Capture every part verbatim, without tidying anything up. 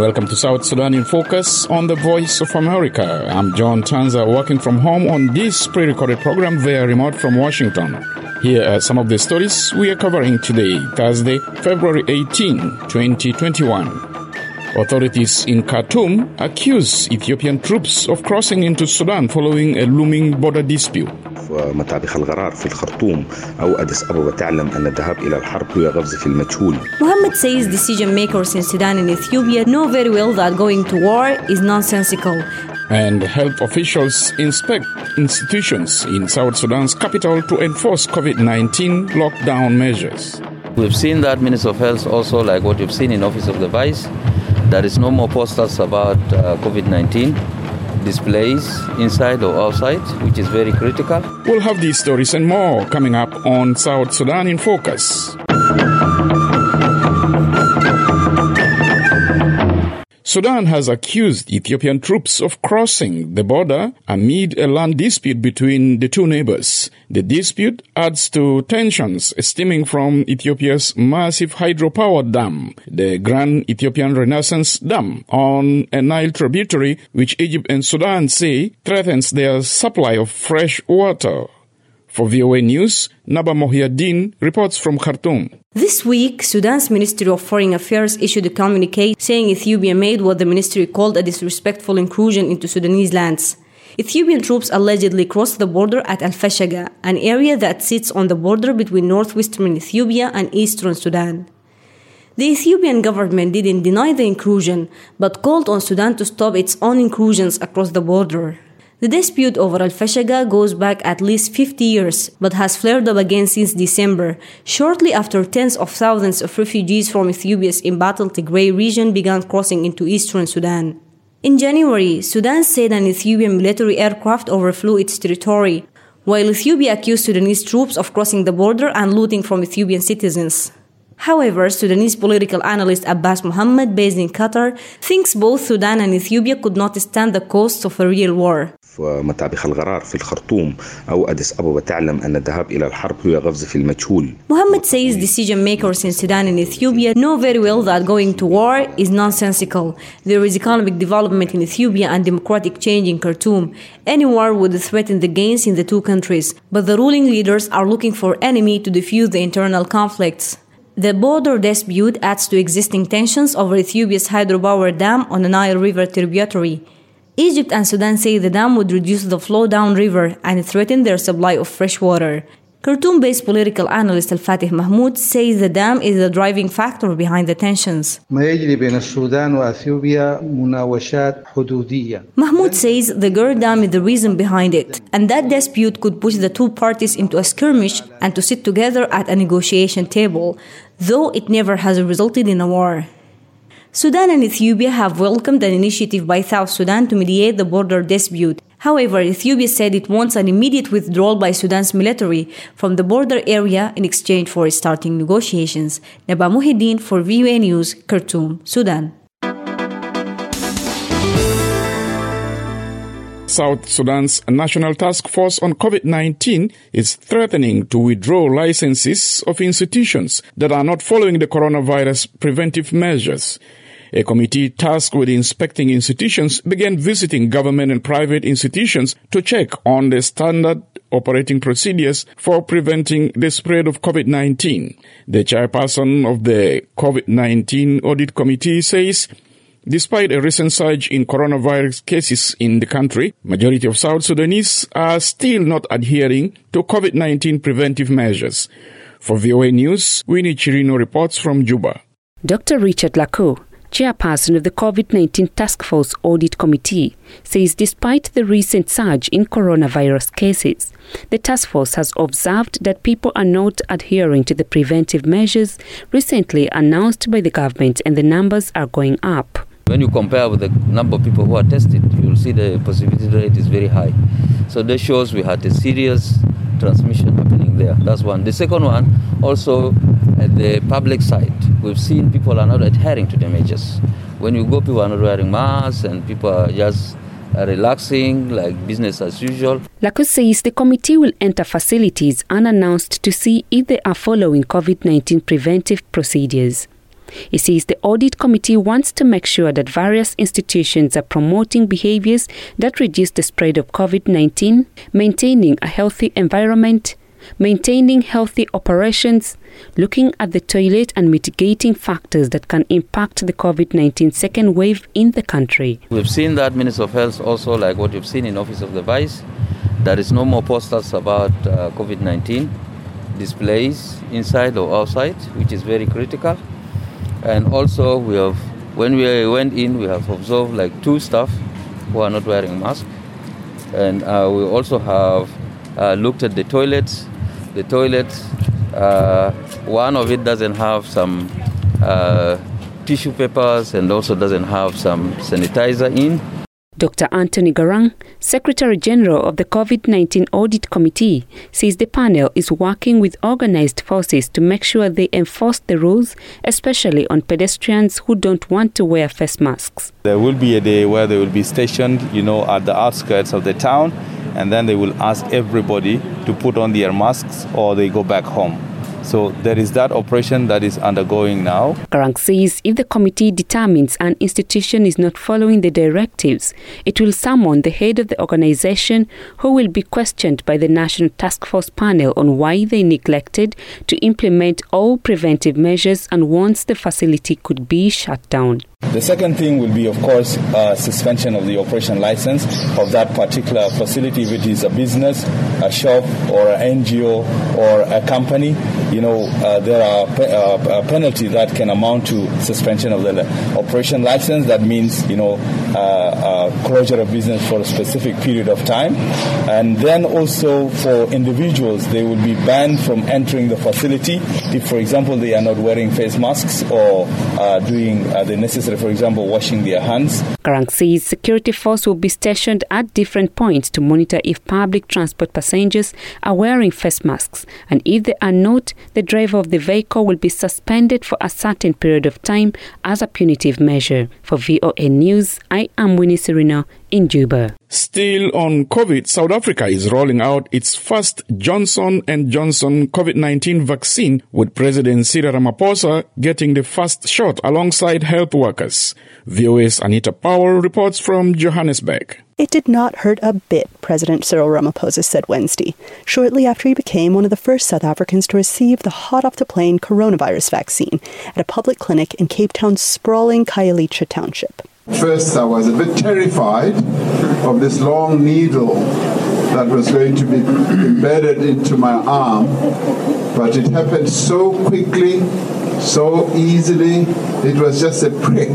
Welcome to South Sudan in Focus on the Voice of America. I'm John Tanza, working from home on this pre-recorded program via remote from Washington. Here are some of the stories we are covering today, Thursday, February eighteenth, twenty twenty-one. Authorities in Khartoum accuse Ethiopian troops of crossing into Sudan following a looming border dispute. مطابخ القرار في الخرطوم أو أديس أبابا تعلم أن الذهاب إلى الحرب هو غرز في المجهول. Mohammed says decision makers in Sudan and Ethiopia know very well that going to war is nonsensical. And health officials inspect institutions in South Sudan's capital to enforce COVID nineteen lockdown measures. We've seen that Minister of Health also, like what you've seen in Office of the Vice, there is no more posters about uh, COVID nineteen displays inside or outside, which is very critical. We'll have these stories and more coming up on South Sudan in Focus. Sudan has accused Ethiopian troops of crossing the border amid a land dispute between the two neighbors. The dispute adds to tensions stemming from Ethiopia's massive hydropower dam, the Grand Ethiopian Renaissance Dam, on a Nile tributary which Egypt and Sudan say threatens their supply of fresh water. For V O A News, Naba Mohiuddin reports from Khartoum. This week, Sudan's Ministry of Foreign Affairs issued a communique saying Ethiopia made what the ministry called a disrespectful incursion into Sudanese lands. Ethiopian troops allegedly crossed the border at Al-Fashaga, an area that sits on the border between northwestern Ethiopia and eastern Sudan. The Ethiopian government didn't deny the incursion, but called on Sudan to stop its own incursions across the border. The dispute over Al-Fashaga goes back at least fifty years, but has flared up again since December, shortly after tens of thousands of refugees from Ethiopia's embattled Tigray region began crossing into eastern Sudan. In January, Sudan said an Ethiopian military aircraft overflew its territory, while Ethiopia accused Sudanese troops of crossing the border and looting from Ethiopian citizens. However, Sudanese political analyst Abbas Mohammed, based in Qatar, thinks both Sudan and Ethiopia could not stand the costs of a real war. مطابخ القرار في الخرطوم أو أديس أبابا تعلم أن الذهاب إلى الحرب هو غرز في المجهول. Mohammed says decision makers in Sudan and Ethiopia know very well that going to war is nonsensical. There is economic development in Ethiopia and democratic change in Khartoum. Any war would threaten the gains in the two countries, but the ruling leaders are looking for enemy to defuse the internal conflicts. The border dispute adds to existing tensions over Ethiopia's hydropower dam on the Nile River tributary. Egypt and Sudan say the dam would reduce the flow down river and threaten their supply of fresh water. Khartoum-based political analyst Al-Fatih Mahmoud says the dam is the driving factor behind the tensions. Mahmoud says the Gur Dam is the reason behind it, and that dispute could push the two parties into a skirmish and to sit together at a negotiation table, though it never has resulted in a war. Sudan and Ethiopia have welcomed an initiative by South Sudan to mediate the border dispute. However, Ethiopia said it wants an immediate withdrawal by Sudan's military from the border area in exchange for starting negotiations. Naba Mohiuddin for V O A News, Khartoum, Sudan. South Sudan's National Task Force on COVID nineteen is threatening to withdraw licenses of institutions that are not following the coronavirus preventive measures. A committee tasked with inspecting institutions began visiting government and private institutions to check on the standard operating procedures for preventing the spread of COVID nineteen. The chairperson of the COVID nineteen Audit Committee says, despite a recent surge in coronavirus cases in the country, majority of South Sudanese are still not adhering to COVID nineteen preventive measures. For V O A News, Winnie Chirino reports from Juba. Doctor Richard Lacour, chairperson of the COVID nineteen Task Force Audit Committee, says despite the recent surge in coronavirus cases, the task force has observed that people are not adhering to the preventive measures recently announced by the government, and the numbers are going up. When you compare with the number of people who are tested, you'll see the positivity rate is very high. So that shows we had a serious transmission happening there. That's one. The second one, also at the public side, we've seen people are not adhering to the measures. When you go, people are not wearing masks and people are just relaxing, like business as usual. Lacour says the committee will enter facilities unannounced to see if they are following COVID nineteen preventive procedures. He says the audit committee wants to make sure that various institutions are promoting behaviors that reduce the spread of COVID nineteen, maintaining a healthy environment, maintaining healthy operations, looking at the toilet and mitigating factors that can impact the COVID nineteen second wave in the country. We've seen that Minister of Health also, like what you've seen in Office of the Vice, there is no more posters about uh, COVID nineteen displays inside or outside, which is very critical. And also we have, when we went in, we have observed like two staff who are not wearing masks. And uh, we also have uh, looked at the toilets. The toilets, uh, one of it doesn't have some uh, tissue papers and also doesn't have some sanitizer in. Doctor Anthony Garang, Secretary General of the COVID nineteen Audit Committee, says the panel is working with organized forces to make sure they enforce the rules, especially on pedestrians who don't want to wear face masks. There will be a day where they will be stationed, you know, at the outskirts of the town, and then they will ask everybody to put on their masks or they go back home. So there is that operation that is undergoing now. Garang says if the committee determines an institution is not following the directives, it will summon the head of the organization, who will be questioned by the National Task Force panel on why they neglected to implement all preventive measures and warns the facility could be shut down. The second thing will be, of course, uh, suspension of the operation license of that particular facility, if it is a business, a shop, or an N G O, or a company. You know, uh, there are pe- uh, a penalty that can amount to suspension of the operation license. That means, you know, uh, uh, closure of business for a specific period of time. And then also for individuals, they will be banned from entering the facility if, for example, they are not wearing face masks or uh, doing uh, the necessary, for example, washing their hands. Garang says security force will be stationed at different points to monitor if public transport passengers are wearing face masks, and if they are not, the driver of the vehicle will be suspended for a certain period of time as a punitive measure. For V O A News, I am Winnie Serino in Juba. Still on COVID, South Africa is rolling out its first Johnson and Johnson COVID nineteen vaccine, with President Cyril Ramaphosa getting the first shot alongside health workers. V O A's Anita Powell reports from Johannesburg. It did not hurt a bit, President Cyril Ramaphosa said Wednesday, shortly after he became one of the first South Africans to receive the hot-off-the-plane coronavirus vaccine at a public clinic in Cape Town's sprawling Khayelitsha township. First, I was a bit terrified of this long needle that was going to be embedded into my arm, but it happened so quickly, so easily. It was just a prick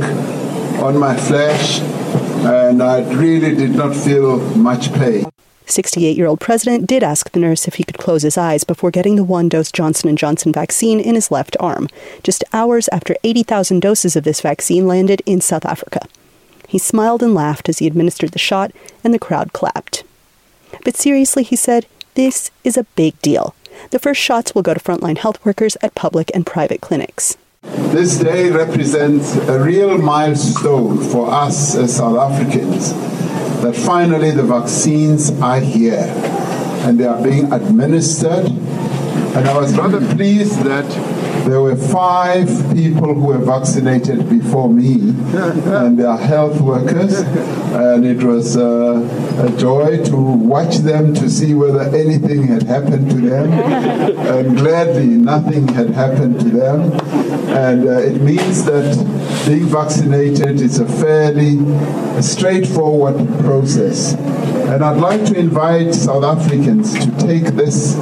on my flesh, and I really did not feel much pain. sixty-eight-year-old president did ask the nurse if he could close his eyes before getting the one-dose Johnson and Johnson vaccine in his left arm, just hours after eighty thousand doses of this vaccine landed in South Africa. He smiled and laughed as he administered the shot, and the crowd clapped. But seriously, he said, this is a big deal. The first shots will go to frontline health workers at public and private clinics. This day represents a real milestone for us as South Africans, that finally the vaccines are here and they are being administered. And I was rather pleased that there were five people who were vaccinated before me, and they are health workers, and it was uh, a joy to watch them to see whether anything had happened to them, and gladly nothing had happened to them. And uh, it means that being vaccinated is a fairly straightforward process. And I'd like to invite South Africans to take this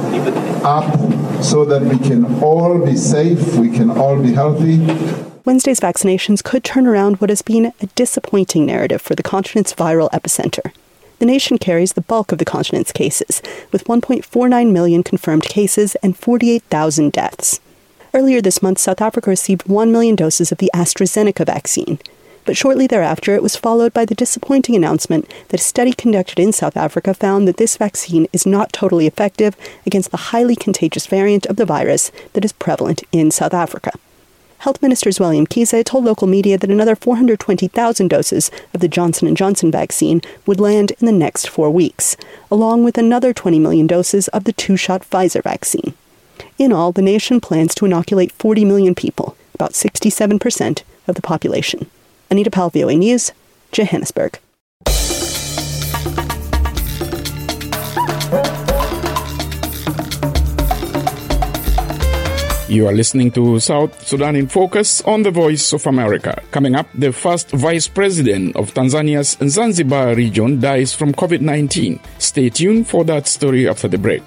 up so that we can all be safe, we can all be healthy. Wednesday's vaccinations could turn around what has been a disappointing narrative for the continent's viral epicenter. The nation carries the bulk of the continent's cases, with one point four nine million confirmed cases and forty-eight thousand deaths. Earlier this month, South Africa received one million doses of the AstraZeneca vaccine. But shortly thereafter, it was followed by the disappointing announcement that a study conducted in South Africa found that this vaccine is not totally effective against the highly contagious variant of the virus that is prevalent in South Africa. Health Minister Zweli Mkhize told local media that another four hundred twenty thousand doses of the Johnson and Johnson vaccine would land in the next four weeks, along with another twenty million doses of the two-shot Pfizer vaccine. In all, the nation plans to inoculate forty million people, about sixty-seven percent of the population. Anita Powell, V O A News, Johannesburg. You are listening to South Sudan in Focus on the Voice of America. Coming up, the first vice president of Tanzania's Zanzibar region dies from COVID nineteen. Stay tuned for that story after the break.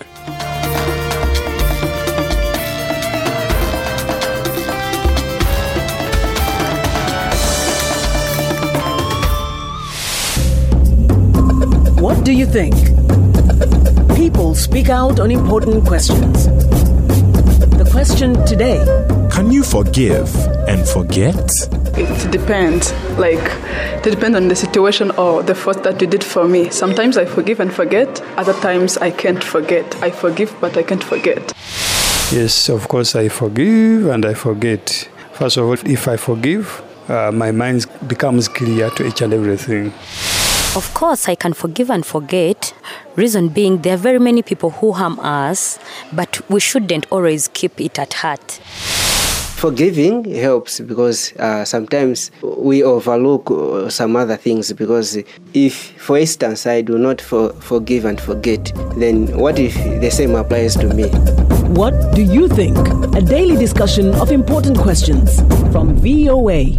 What do you think? People speak out on important questions. The question today: can you forgive and forget? It depends. Like, it depends on the situation or the fault that you did for me. Sometimes I forgive and forget. Other times I can't forget. I forgive, but I can't forget. Yes, of course I forgive and I forget. First of all, if I forgive, uh, my mind becomes clear to each and everything. Of course, I can forgive and forget. Reason being, there are very many people who harm us, but we shouldn't always keep it at heart. Forgiving helps because uh, sometimes we overlook uh, some other things, because if, for instance, I do not for- forgive and forget, then what if the same applies to me? What do you think? A daily discussion of important questions from V O A.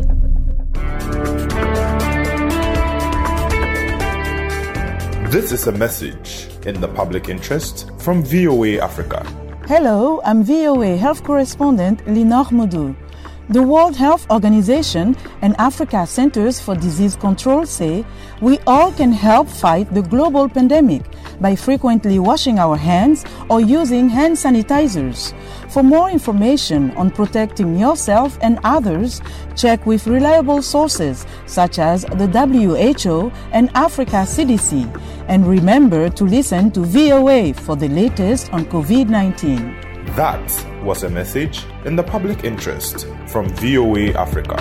This is a message in the public interest from V O A Africa. Hello, I'm V O A Health Correspondent Linor Moudou. The World Health Organization and Africa Centers for Disease Control say we all can help fight the global pandemic by frequently washing our hands or using hand sanitizers. For more information on protecting yourself and others, check with reliable sources such as the W H O and Africa C D C. And remember to listen to V O A for the latest on COVID nineteen. That was a message in the public interest from V O A Africa.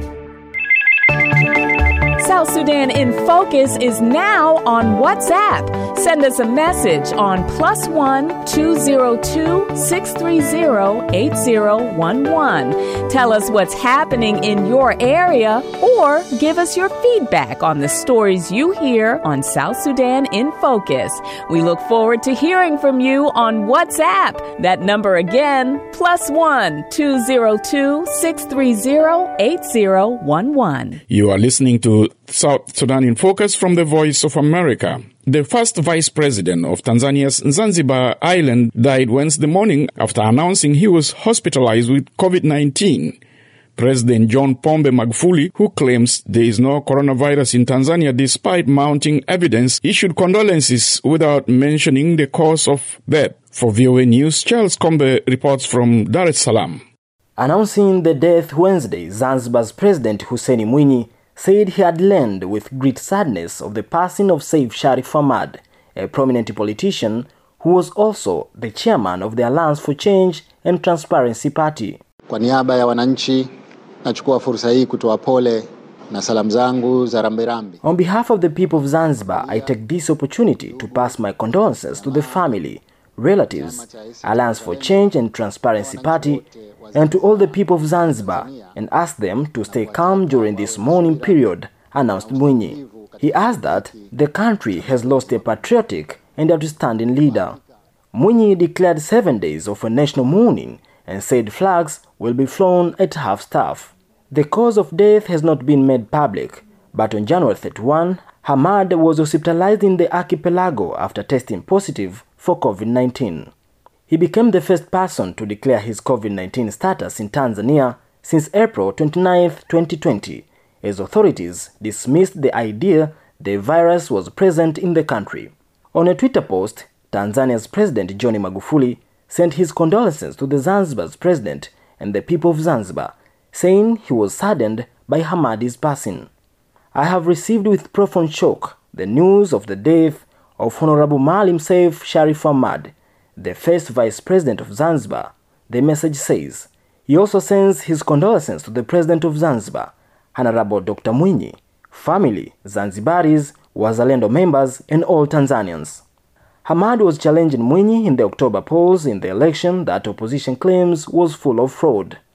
South Sudan in Focus is now on WhatsApp. Send us a message on plus one two zero two six three zero eight zero one one. Tell us what's happening in your area or give us your feedback on the stories you hear on South Sudan in Focus. We look forward to hearing from you on WhatsApp. That number again, plus one two zero two six three zero eight zero one one. You are listening to South Sudan in Focus from the Voice of America. The first vice president of Tanzania's Zanzibar island died Wednesday morning after announcing he was hospitalized with COVID nineteen. President John Pombe Magufuli, who claims there is no coronavirus in Tanzania despite mounting evidence, issued condolences without mentioning the cause of death. For V O A News, Charles Kombe reports from Dar es Salaam. Announcing the death Wednesday, Zanzibar's President Hussein Mwinyi said he had learned with great sadness of the passing of Saif Sharif Hamad, a prominent politician who was also the chairman of the Alliance for Change and Transparency Party. Kwa niaba ya wananchi, nachukua fursa hii kutoa pole na salamu zangu za rambirambi. On behalf of the people of Zanzibar, I take this opportunity to pass my condolences to the family, relatives, Alliance for Change and Transparency Party, and to all the people of Zanzibar, and ask them to stay calm during this mourning period, announced Mwinyi. He asked that the country has lost a patriotic and outstanding leader. Mwinyi declared seven days of a national mourning and said flags will be flown at half-staff. The cause of death has not been made public, but on January thirty-first, Hamad was hospitalized in the archipelago after testing positive for COVID nineteen. He became the first person to declare his COVID nineteen status in Tanzania since April twenty-ninth, twenty twenty, as authorities dismissed the idea the virus was present in the country. On a Twitter post, Tanzania's President John Magufuli sent his condolences to the Zanzibar's president and the people of Zanzibar, saying he was saddened by Hamadi's passing. I have received with profound shock the news of the death of Honorable Maalim Seif Sharif Hamad, the first vice president of Zanzibar, the message says. He also sends his condolences to the president of Zanzibar, Honorable Doctor Mwinyi, family, Zanzibaris, Wazalendo members, and all Tanzanians. Hamad was challenging Mwinyi in the October polls in the election that opposition claims was full of fraud.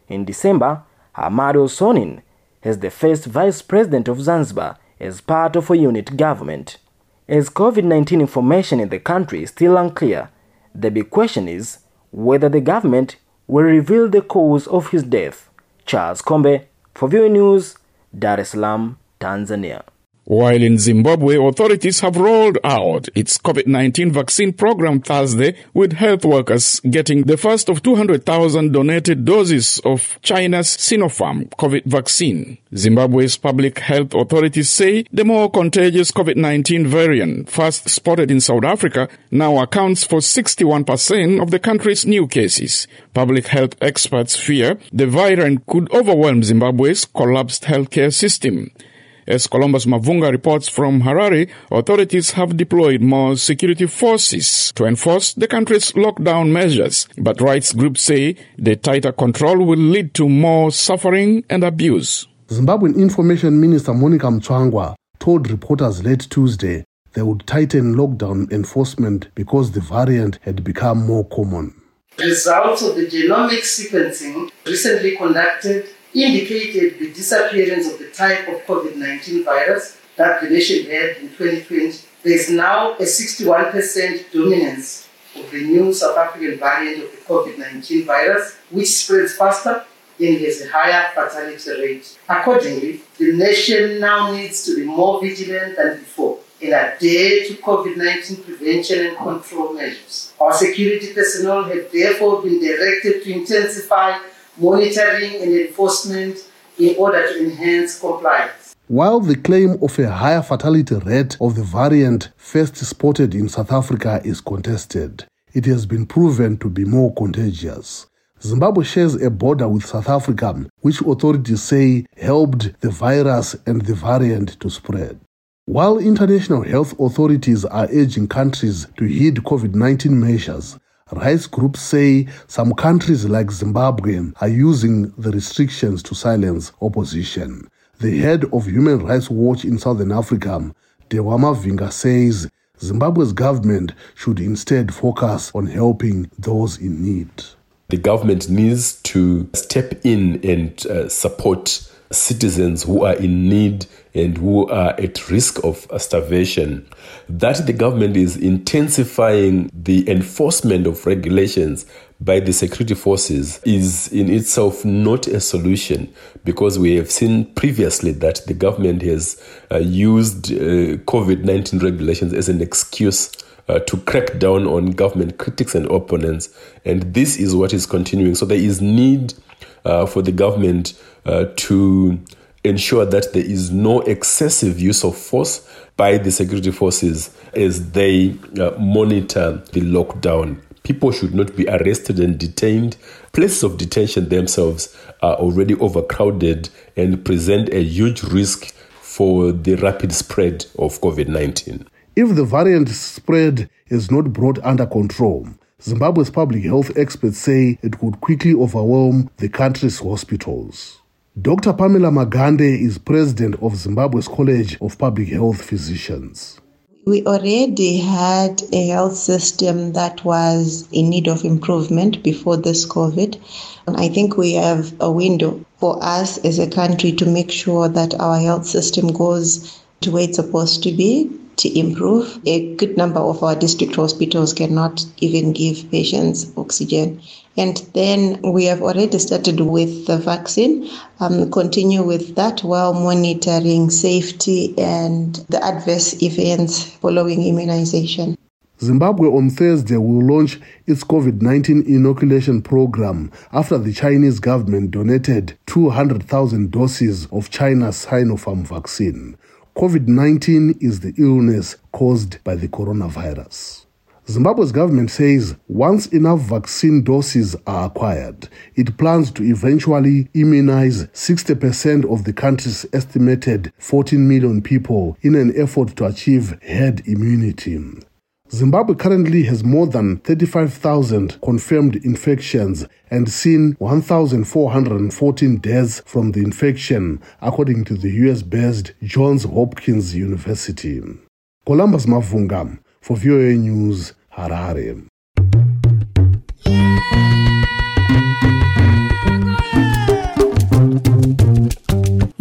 In December, Ahmadu Sonin as the first vice president of Zanzibar as part of a unit government. As COVID nineteen information in the country is still unclear, the big question is whether the government will reveal the cause of his death. Charles Kombe, for V O A News, Dar es Salaam, Tanzania. While in Zimbabwe, authorities have rolled out its COVID nineteen vaccine program Thursday, with health workers getting the first of two hundred thousand donated doses of China's Sinopharm COVID vaccine. Zimbabwe's public health authorities say the more contagious COVID nineteen variant, first spotted in South Africa, now accounts for sixty-one percent of the country's new cases. Public health experts fear the variant could overwhelm Zimbabwe's collapsed healthcare system. As Columbus Mavunga reports from Harare, authorities have deployed more security forces to enforce the country's lockdown measures. But rights groups say the tighter control will lead to more suffering and abuse. Zimbabwean Information Minister Monica Mtsvangwa told reporters late Tuesday they would tighten lockdown enforcement because the variant had become more common. Results of the genomic sequencing recently conducted indicated the disappearance of the type of COVID nineteen virus that the nation had in twenty twenty. There is now a sixty-one percent dominance of the new South African variant of the COVID nineteen virus, which spreads faster and has a higher fatality rate. Accordingly, the nation now needs to be more vigilant than before and adhere to COVID nineteen prevention and control measures. Our security personnel have therefore been directed to intensify monitoring and enforcement in order to enhance compliance. While the claim of a higher fatality rate of the variant first spotted in South Africa is contested, it has been proven to be more contagious. Zimbabwe shares a border with South Africa, which authorities say helped the virus and the variant to spread. While international health authorities are urging countries to heed COVID nineteen measures, rights groups say some countries like Zimbabwe are using the restrictions to silence opposition. The head of Human Rights Watch in Southern Africa, Dewama Vinga, says Zimbabwe's government should instead focus on helping those in need. The government needs to step in and uh, support citizens who are in need and who are at risk of starvation. That the government is intensifying the enforcement of regulations by the security forces is in itself not a solution, because we have seen previously that the government has uh, used uh, COVID nineteen regulations as an excuse uh, to crack down on government critics and opponents, and this is what is continuing. So there is need uh, for the government uh, to ensure that there is no excessive use of force by the security forces as they uh, monitor the lockdown. People should not be arrested and detained. Places of detention themselves are already overcrowded and present a huge risk for the rapid spread of COVID nineteen. If the variant spread is not brought under control, Zimbabwe's public health experts say it could quickly overwhelm the country's hospitals. Doctor Pamela Magande is president of Zimbabwe's College of Public Health Physicians. We already had a health system that was in need of improvement before this COVID. I think we have a window for us as a country to make sure that our health system goes to where it's supposed to be, to improve. A good number of our district hospitals cannot even give patients oxygen. And then we have already started with the vaccine, um, continue with that while monitoring safety and the adverse events following immunization. Zimbabwe on Thursday will launch its COVID nineteen inoculation program after the Chinese government donated two hundred thousand doses of China's Sinopharm vaccine. COVID nineteen is the illness caused by the coronavirus. Zimbabwe's government says once enough vaccine doses are acquired, it plans to eventually immunize sixty percent of the country's estimated fourteen million people in an effort to achieve herd immunity. Zimbabwe currently has more than thirty-five thousand confirmed infections and seen one thousand four hundred fourteen deaths from the infection, according to the U S-based Johns Hopkins University. Columbus Mavunga for V O A News, Harare.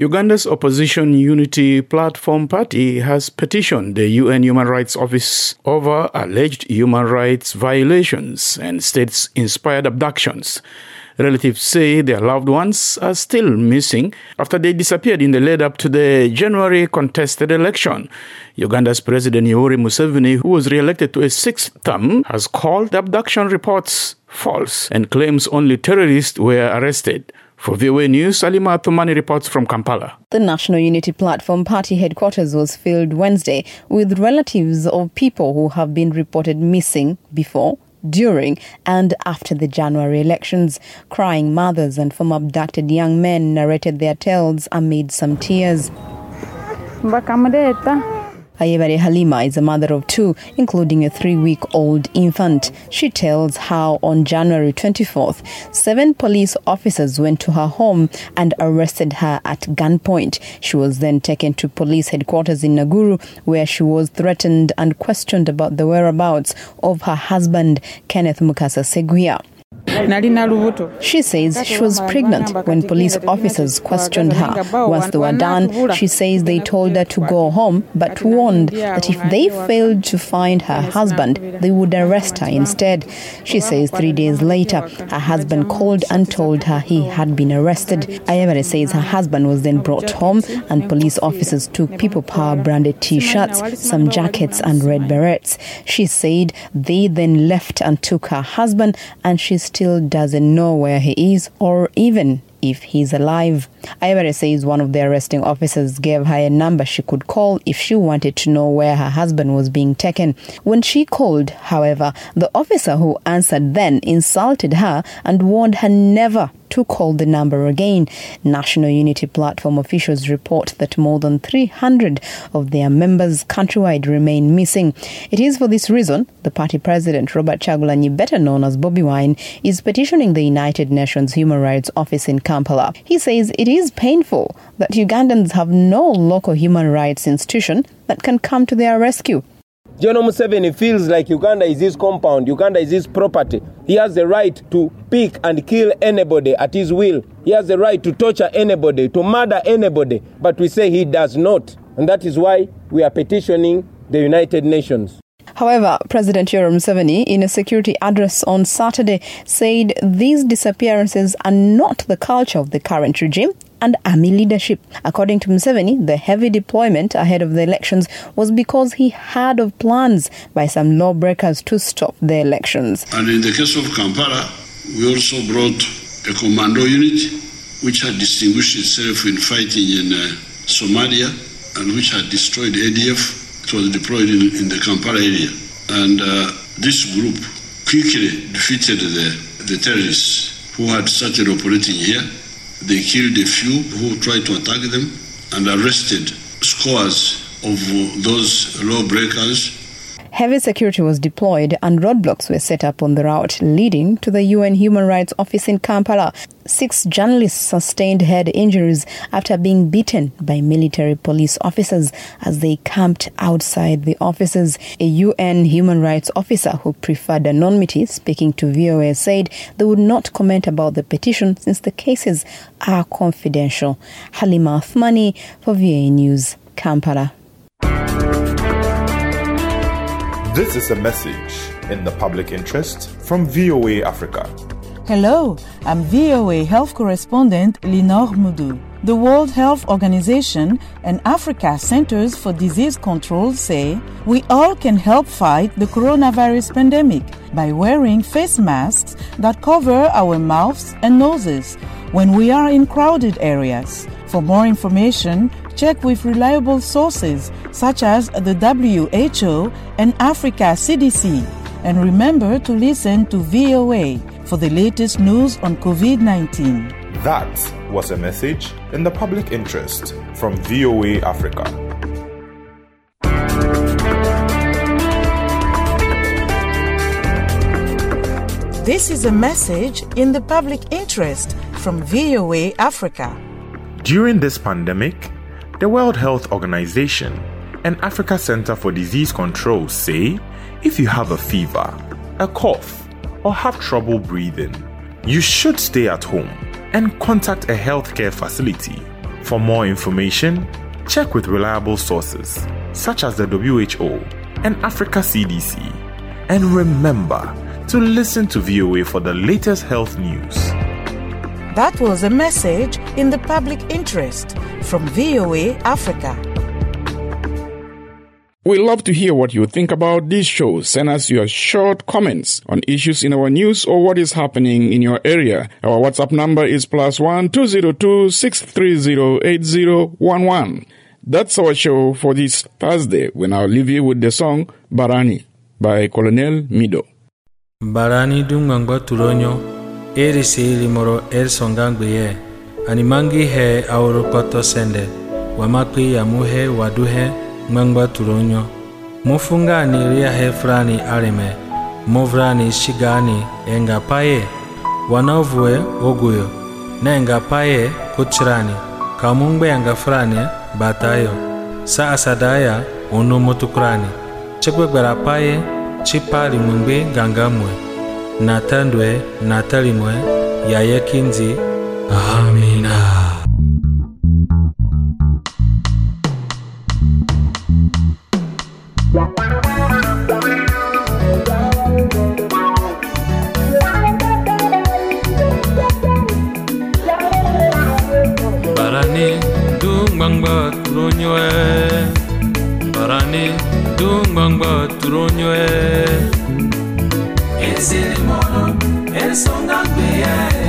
Uganda's opposition Unity Platform Party has petitioned the U N Human Rights Office over alleged human rights violations and state-inspired abductions. Relatives say their loved ones are still missing after they disappeared in the lead-up to the January contested election. Uganda's President Yoweri Museveni, who was re-elected to a sixth term, has called the abduction reports false and claims only terrorists were arrested. For V O A News, Alima Thumani reports from Kampala. The National Unity Platform Party headquarters was filled Wednesday with relatives of people who have been reported missing before, during and after the January elections. Crying mothers and former abducted young men narrated their tales amid some tears. Ayebare Halima is a mother of two, including a three-week-old infant. She tells how on January twenty-fourth, seven police officers went to her home and arrested her at gunpoint. She was then taken to police headquarters in Naguru, where she was threatened and questioned about the whereabouts of her husband, Kenneth Mukasa Seguya. She says she was pregnant when police officers questioned her. Once they were done, she says they told her to go home, but warned that if they failed to find her husband, they would arrest her instead. She says three days later, her husband called and told her he had been arrested. Ayebare says her husband was then brought home and police officers took People Power branded T-shirts, some jackets and red berets. She said they then left and took her husband, and she still doesn't know where he is or even if he's alive. Ayebare says one of the arresting officers gave her a number she could call if she wanted to know where her husband was being taken. When she called, however, the officer who answered then insulted her and warned her never to call the number again. National Unity Platform officials report that more than three hundred of their members countrywide remain missing. It is for this reason the party president, Robert Kyagulanyi, better known as Bobi Wine, is petitioning the United Nations Human Rights Office in Kampala. He says it is painful that Ugandans have no local human rights institution that can come to their rescue. General Museveni feels like Uganda is his compound, Uganda is his property. He has the right to pick and kill anybody at his will. He has the right to torture anybody, to murder anybody. But we say he does not. And that is why we are petitioning the United Nations. However, President Yoweri Museveni, in a security address on Saturday, said these disappearances are not the culture of the current regime and army leadership. According to Museveni, the heavy deployment ahead of the elections was because he heard of plans by some lawbreakers to stop the elections. And in the case of Kampala, we also brought a commando unit which had distinguished itself in fighting in uh, Somalia and which had destroyed A D F. It was deployed in, in the Kampala area. And uh, this group quickly defeated the, the terrorists who had started operating here. They killed a few who tried to attack them and arrested scores of those lawbreakers. Heavy security was deployed and roadblocks were set up on the route leading to the U N Human Rights Office in Kampala. Six journalists sustained head injuries after being beaten by military police officers as they camped outside the offices. A U N human rights officer who preferred anonymity, speaking to V O A, said they would not comment about the petition since the cases are confidential. Halima Athmani for V O A News, Kampala. This is a message in the public interest from V O A Africa. Hello, I'm V O A health correspondent Linor Moudou. The World Health Organization and Africa Centers for Disease Control say we all can help fight the coronavirus pandemic by wearing face masks that cover our mouths and noses when we are in crowded areas. For more information, check with reliable sources such as the W H O and Africa C D C. And remember to listen to V O A for the latest news on covid nineteen. That was a message in the public interest from V O A Africa. This is a message in the public interest from V O A Africa. During this pandemic, the World Health Organization and Africa Center for Disease Control say if you have a fever, a cough, or have trouble breathing, you should stay at home and contact a healthcare facility For more information, check with reliable sources such as the W H O and Africa C D C. And remember to listen to V O A for the latest health news. That was a message in the public interest from V O A Africa. We love to hear what you think about this show. Send us your short comments on issues in our news or what is happening in your area. Our WhatsApp number is plus one two zero two six three zero eight zero one one. That's our show for this Thursday. We now leave you with the song Barani by Colonel Mido. Barani dungangba turonyo eri sili moro er songangbe animangi he auro koto sende wamakwi ya muhe waduhe ngangba turonyo mufungani ria he frani arime movrani shigani enga paye wanovue oguyo na enga paye kuchirani kamungbe enga frani batayo sa asadaya ono motukrani chekwegbera paye chipari mungbe gangamwe natandwe natalimwe yayekinzi amina. Barani dungbangba turonyoe Barani dungbangba turonyoe Esili mono el songangbe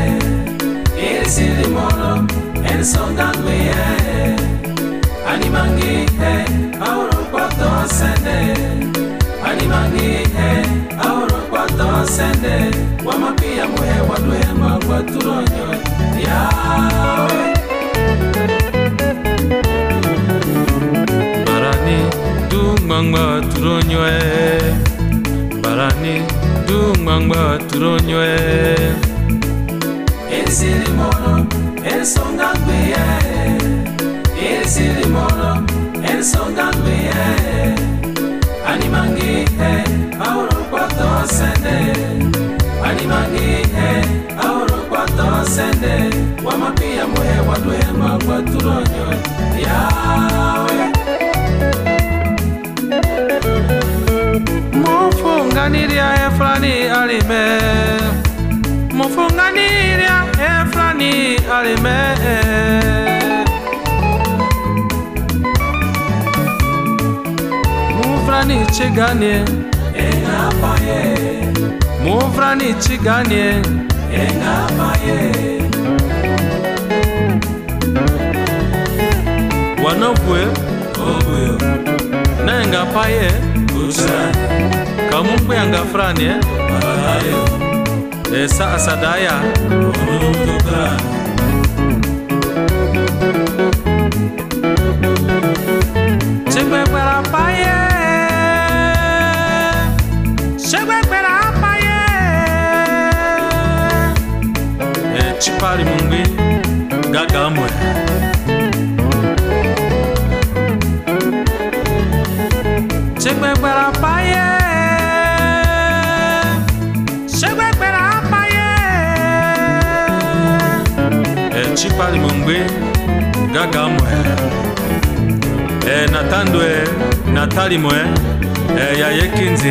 Esili mono el songangbe Animangi he auro kwato sende Animangi he auro kwato sende Wamapia muhe waduhe mangwa turonyoe Yahweh Barani dungangba turonyoe Barani dungangba turonyoe Esili mono el songangbe Esili mono el songangbe Animangi he auro kwato sende Animangi he auro kwato sende Wamapia muhe waduhe mangwa turonyoe Yahweh Mofunganiria efrani alime Mofunganiria efrani alime Mufrani chiganie Enga paye Mufrani chiganie Enga paye Wanobwe Obwe Nenga paye Kucha Kamukwe anga frani Barayo Esa asadaya Onutukra Chekwe kwera paye Chekwe kwera paye E chipari mungwi Gagamwe Chekwe kwera paye Chekwe kwera paye E chipari mungwi Gagamwe E natandwe natalimwe E yayekinzi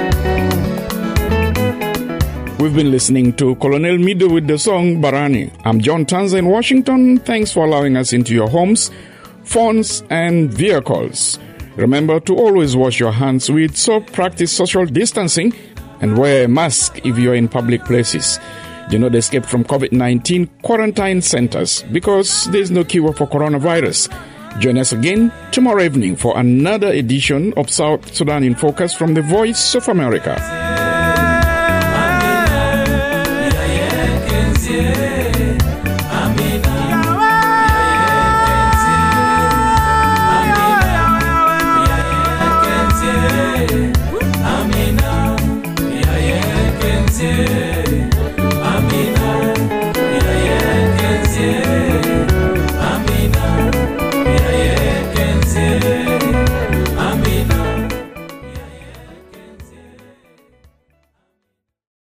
We've been listening to Colonel Mido with the song Barani. I'm John Tanza in Washington. Thanks for allowing us into your homes, phones, and vehicles. Remember to always wash your hands with soap, practice social distancing, and wear a mask if you're in public places. Do not escape from COVID nineteen quarantine centers because there's no cure for coronavirus. Join us again tomorrow evening for another edition of South Sudan in Focus from the Voice of America. Amina,